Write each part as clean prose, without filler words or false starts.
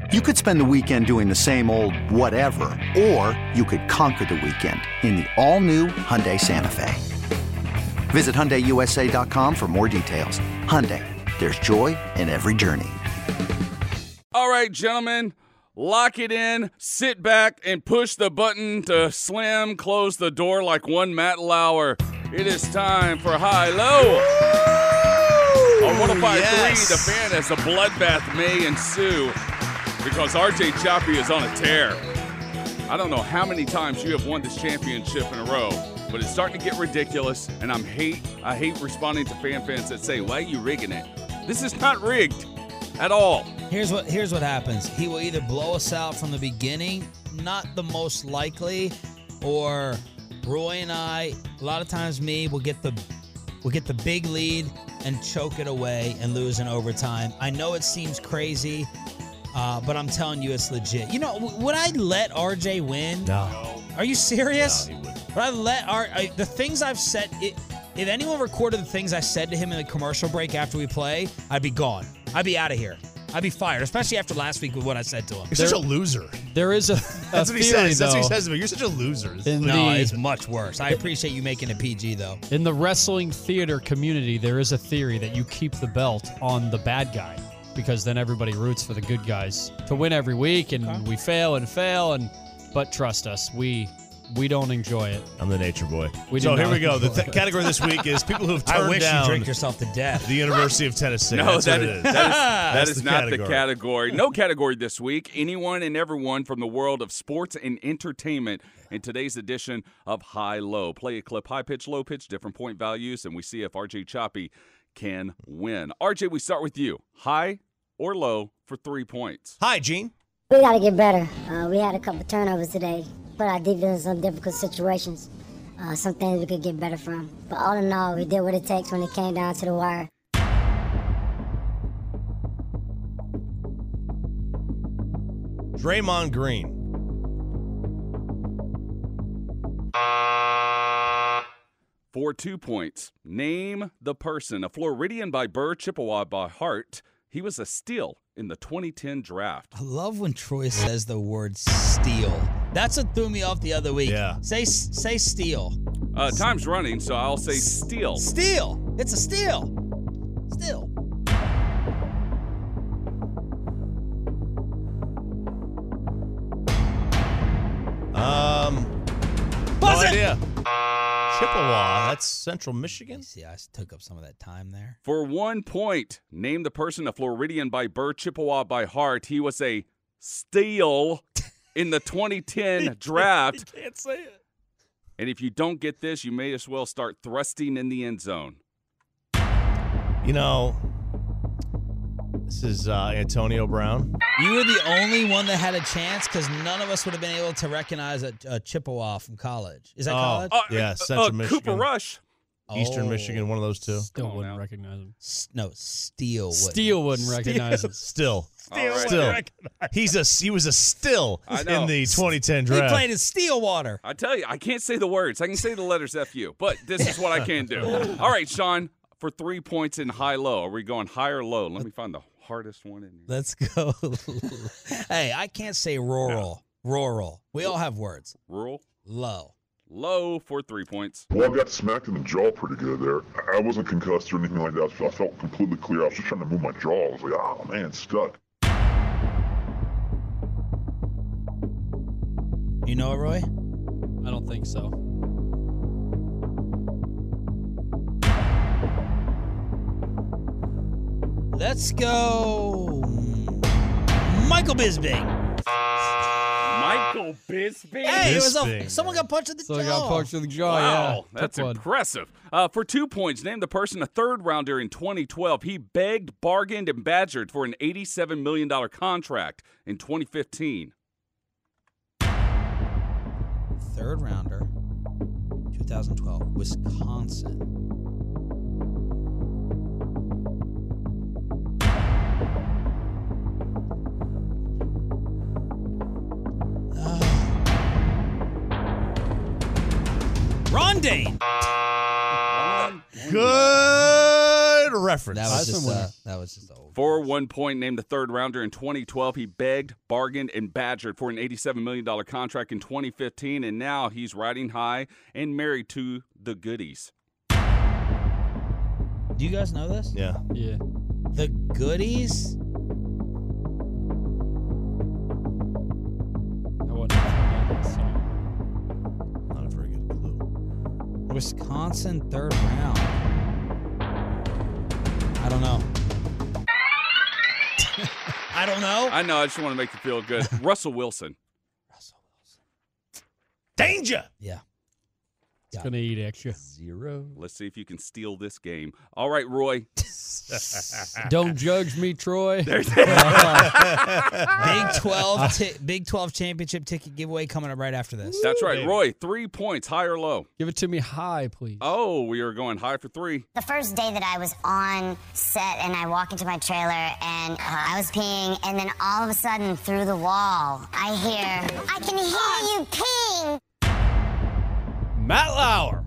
You could spend the weekend doing the same old whatever, or you could conquer the weekend in the all-new Hyundai Santa Fe. Visit HyundaiUSA.com for more details. Hyundai, there's joy in every journey. All right, gentlemen, lock it in, sit back, and push the button to slam close the door like one Matt Lauer. It is time for High Low. On 105.3, yes. The Fan, as a bloodbath may ensue because RJ Choppy is on a tear. I don't know how many times you have won this championship in a row, but it's starting to get ridiculous, and I hate responding to fans that say, why are you rigging it? This is not rigged at all. Here's what happens. He will either blow us out from the beginning, not the most likely, or Roy and I, a lot of times will get the big lead and choke it away and lose in overtime. I know it seems crazy, but I'm telling you it's legit. You know, would I let RJ win? No. Are you serious? No, he wouldn't. Would I let the things I've said, if anyone recorded the things I said to him in the commercial break after we play, I'd be gone. I'd be out of here. I'd be fired, especially after last week with what I said to him. You're such a loser. There is a That's what he theory, says. That's what he though. says to me. You're such a loser. It's much worse. I appreciate you making it PG, though. In the wrestling theater community, there is a theory that you keep the belt on the bad guy because then everybody roots for the good guys to win every week, and we fail, but trust us, we don't enjoy it. I'm the nature boy. So here we go. The category this week is people who have I turned wish down you drink yourself to death. the University of Tennessee. No, That's what it is. that is the not category. the category. No category this week. Anyone and everyone from the world of sports and entertainment in today's edition of High Low. Play a clip, high pitch, low pitch, different point values, and we see if RJ Choppy can win. RJ, we start with you. High or low for 3 points? Hi, Gene. We got to get better. We had a couple turnovers today. Put our defense in some difficult situations. Some things we could get better from. But all in all, we did what it takes when it came down to the wire. Draymond Green. For 2 points, name the person. A Floridian by birth, Chippewa by heart. He was a steal in the 2010 draft. I love when Troy says the word steal. That's what threw me off the other week. Yeah. Say steal. Time's running, so I'll say steal. Steal. It's a steal. Steal. No Buzz it! idea. Chippewa. That's Central Michigan. See, I took up some of that time there. For 1 point, name the person. A Floridian by birth, Chippewa by heart. He was a steal in the 2010 draft. Can't say it. And if you don't get this, you may as well start thrusting in the end zone. You know, this is Antonio Brown. You were the only one that had a chance because none of us would have been able to recognize a Chippewa from college. Is that college? Yeah, Central Michigan. Cooper Rush. Eastern Michigan, one of those two. Still Come on wouldn't now. recognize him. No, Steele. Still wouldn't recognize him. Still. All right. Still. He was a still I know. in the 2010 He draft. played in Stillwater. I tell you, I can't say the words. I can say the letters FU, but this is what I can do. All right, Sean, for 3 points in high-low. Are we going high or low? Let me find the hardest one in here. Let's go. Hey, I can't say rural. Rural. We all have words. Rural? Low. Low for 3 points. Well, I got smacked in the jaw pretty good there. I wasn't concussed or anything like that. I felt completely clear. I was just trying to move my jaw. I was like, oh, man, it's stuck. You know it, Roy? I don't think so. Let's go. Michael Bisping. Michael Bisping? Hey, Bisping. someone got punched in the So jaw. I got punched in the jaw, Wow, yeah. that's Took one. impressive. For 2 points, name the person, a third rounder in 2012. He begged, bargained, and badgered for an $87 million contract in 2015. Third rounder, 2012, Wisconsin. Rondane. Good reference. That was Heisman just winner. that was just old. For 1 point, named the third rounder in 2012. He begged, bargained, and badgered for an $87 million contract in 2015, and now he's riding high and married to the Goodies. Do you guys know this? Yeah. Yeah. The Goodies? I wasn't familiar with that song. Not a very good clue. Wisconsin third round. I don't know. I don't know. I know, I just want to make you feel good. Russell Wilson. Danger. Yeah. It's going to eat extra. 0. Let's see if you can steal this game. All right, Roy. Don't judge me, Troy. Big 12 championship ticket giveaway coming up right after this. That's right, Roy. 3 points, high or low? Give it to me high, please. Oh, we are going high for 3. The first day that I was on set and I walk into my trailer and I was peeing, and then all of a sudden through the wall, I can hear you peeing. Matt Lauer.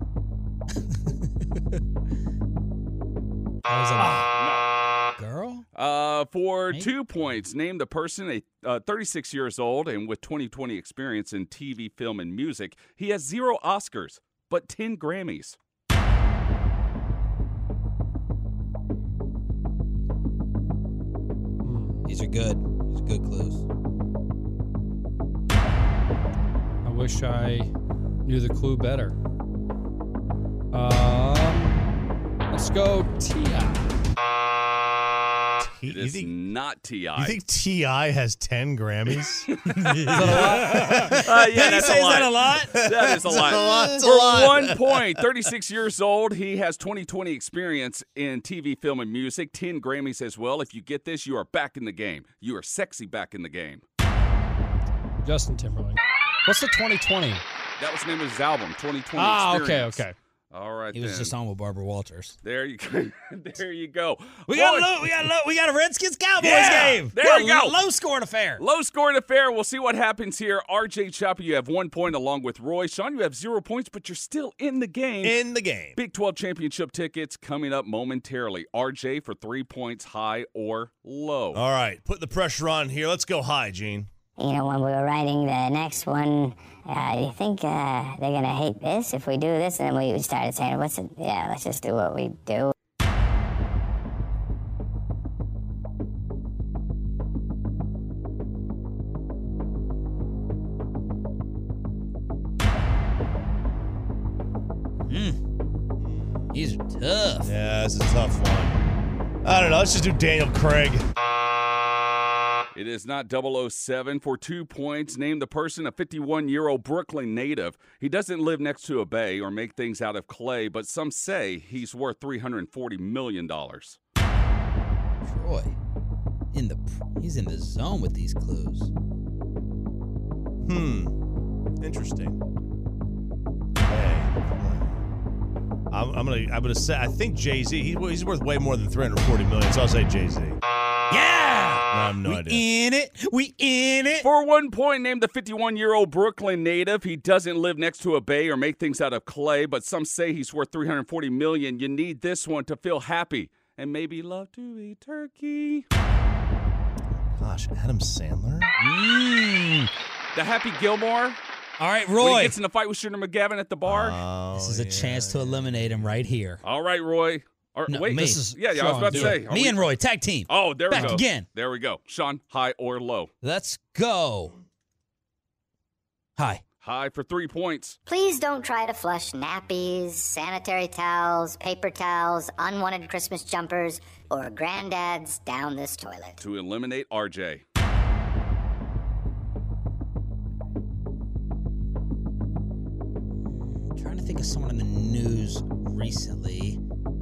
Girl? For Me? 2 points, name the person, 36 years old and with 20/20 experience in TV, film, and music. He has 0 Oscars, but 10 Grammys. These are good. These are good clues. I wish I knew the clue better. Let's go T.I. It You is think, not T.I. you think T.I. has 10 Grammys? Yeah, that's a lot. That is a lot. That's a For lot. 1 point, 36 years old. He has 20/20 experience in TV, film, and music. 10 Grammys as well. If you get this, you are back in the game. You are sexy back in the game. Justin Timberlake. What's the 2020? That was the name of his album, 2020 Ah, Experience. okay. All right, He was then. just on with Barbara Walters. There you go. There you go. We got Boy, a Redskins Cowboys Yeah, game. there you go. Low scoring affair. Low scoring affair. We'll see what happens here. RJ Chopper, you have 1 point along with Roy. Sean, you have 0 points, but you're still in the game. In the game. Big 12 championship tickets coming up momentarily. RJ for 3 points, high or low. All right. Put the pressure on here. Let's go high, Gene. You know, when we were writing the next one, you think they're going to hate this if we do this? And then we started saying, let's just do what we do. These are tough. Yeah, this is a tough one. I don't know. Let's just do Daniel Craig. It is not 007 for 2 points. Name the person, a 51-year-old Brooklyn native. He doesn't live next to a bay or make things out of clay, but some say he's worth $340 million. Troy. He's in the zone with these clues. Interesting. Hey. I'm gonna say I think Jay-Z. He's worth way more than $340 million, so I'll say Jay-Z. Yeah! I have no idea. We in it. For 1 point, name the 51-year-old Brooklyn native. He doesn't live next to a bay or make things out of clay, but some say he's worth $340 million. You need this one to feel happy and maybe love to eat turkey. Gosh, Adam Sandler. The Happy Gilmore. All right, When he Roy. gets in a fight with Shooter McGavin at the bar. This is a chance to eliminate him right here. All right, Roy. Or, No, wait, me. this is I was about to do say. it. are Me we- and Roy, tag team. Oh, there we Back go. again. There we go. Sean, high or low? Let's go. Hi. High for 3 points. Please don't try to flush nappies, sanitary towels, paper towels, unwanted Christmas jumpers, or granddads down this toilet. To eliminate RJ. I'm trying to think of someone in the news recently.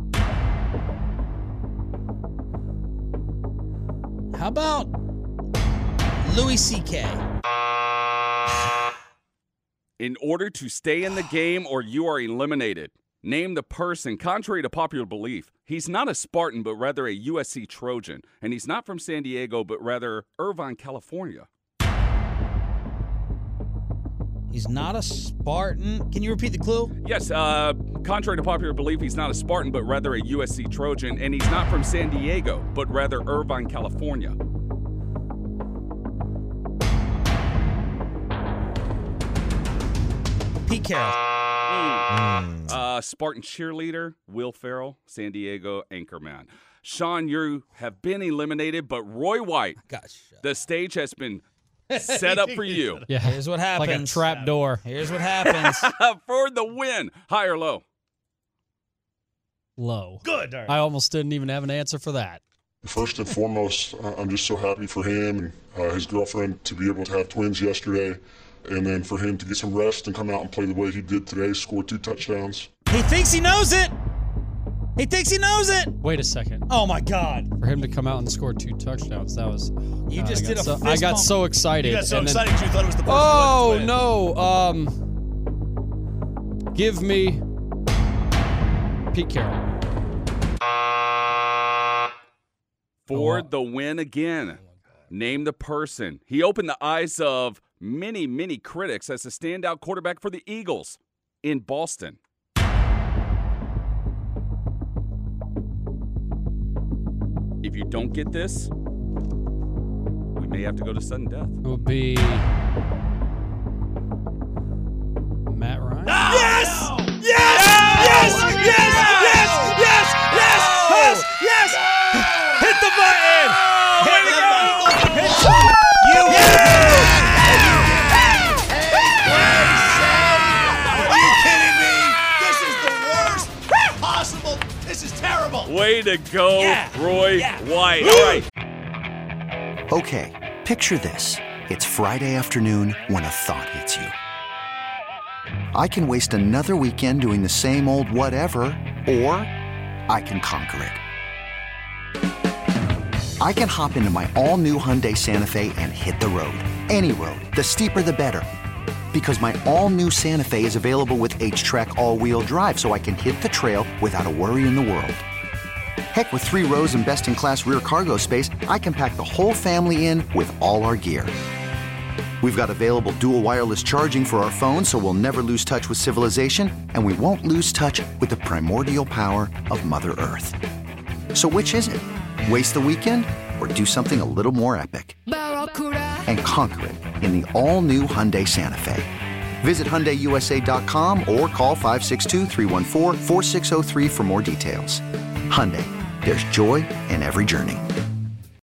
How about Louis C.K.? In order to stay in the game or you are eliminated, name the person. Contrary to popular belief, he's not a Spartan, but rather a USC Trojan. And he's not from San Diego, but rather Irvine, California. He's not a Spartan. Can you repeat the clue? Yes, contrary to popular belief, he's not a Spartan, but rather a USC Trojan, and he's not from San Diego, but rather Irvine, California. Pete Carroll. Spartan cheerleader, Will Ferrell, San Diego anchorman. Sean, you have been eliminated, but Roy White, the stage has been set up for you. Yeah. Here's what happens. Like a trap door. Here's what happens. For the win. High or low? Low. Good. All right. I almost didn't even have an answer for that. First and foremost, I'm just so happy for him and his girlfriend to be able to have twins yesterday, and then for him to get some rest and come out and play the way he did today, score 2 touchdowns. He thinks he knows it. He thinks he knows it. Wait a second. Oh, my God. For him to come out and score 2 touchdowns, that was... You just did a fist I got bump. so excited. You got so and then- excited you thought it was the person Oh, who no. Give me Pete Carroll. For the win again. Name the person. He opened the eyes of many, many critics as a standout quarterback for the Eagles in Boston. If you don't get this, we may have to go to sudden death. It would be Matt Ryan. Yes! Yes! Yes! Yes! Yes! Yes! Yes! Yes! Yes! Hit the button! Hit the button! You Are you kidding me? This is the worst possible. This is terrible. Way to go, Roy White. All right. Okay, picture this. It's Friday afternoon when a thought hits you. I can waste another weekend doing the same old whatever, or I can conquer it. I can hop into my all-new Hyundai Santa Fe and hit the road. Any road. The steeper, the better. Because my all-new Santa Fe is available with H-Track all-wheel drive, so I can hit the trail without a worry in the world. Heck, with 3 rows and best-in-class rear cargo space, I can pack the whole family in with all our gear. We've got available dual wireless charging for our phones, so we'll never lose touch with civilization, and we won't lose touch with the primordial power of Mother Earth. So which is it? Waste the weekend or do something a little more epic? And conquer it in the all-new Hyundai Santa Fe. Visit HyundaiUSA.com or call 562-314-4603 for more details. Hyundai, there's joy in every journey.